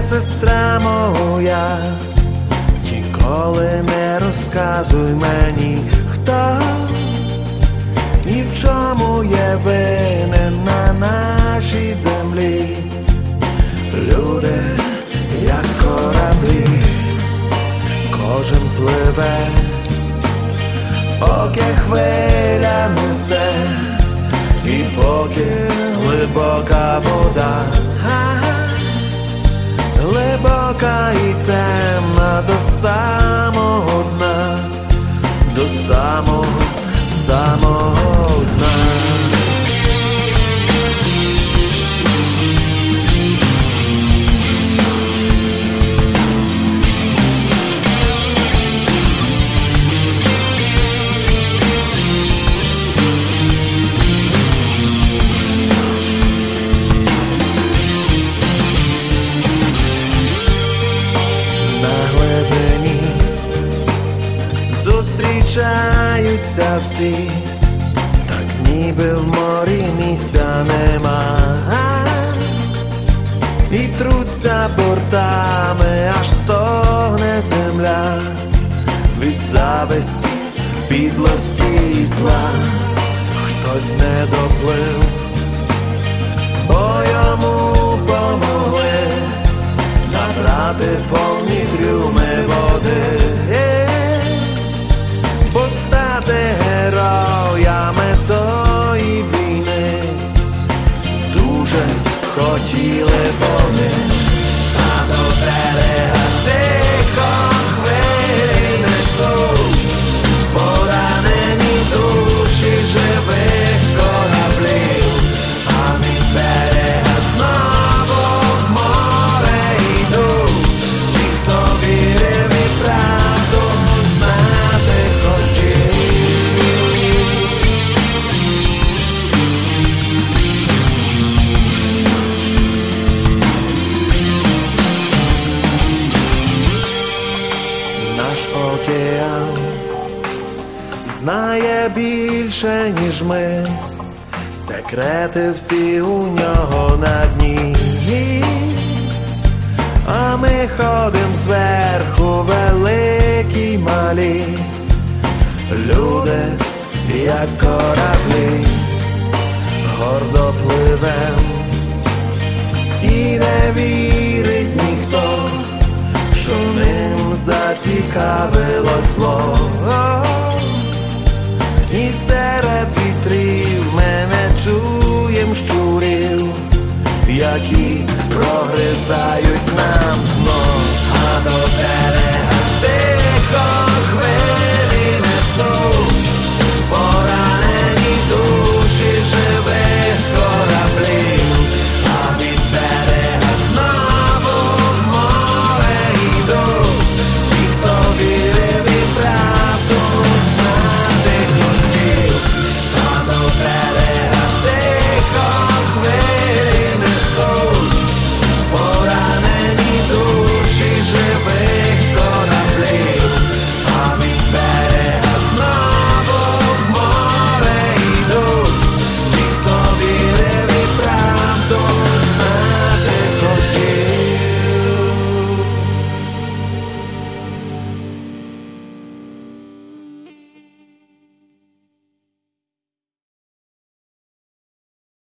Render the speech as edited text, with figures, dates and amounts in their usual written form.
сестра моя, ніколи не розказуй мені, хто і в чому є винен на нашій землі. Люди, як кораблі, кожен пливе, поки хвиля несе, і поки глибока вода, глибока і темна до самого дна, до самого дна. Зустрічаються всі, так ніби в морі місця нема, і труться бортами, аж стогне земля від зависті, підлості і зла. Хтось не доплив, бо йому помогли набрати повні трюми води. Стати героями тої війни дуже хотіли вони, а до берега тихо хвилі несуть поранені душі живих кораблів, а від берега знову в море йдуть ті, хто вірив і правду знати хотів. Наш океан знає більше, ніж ми, секрети всі у нього на дні, а ми ходим зверху, великі й малі. Люди, як кораблі, гордо пливем, і не вірить ніхто, що ним зацікавилось зло. І серед вітрів ми не чуєм щурів, які прогризають нам дно, а до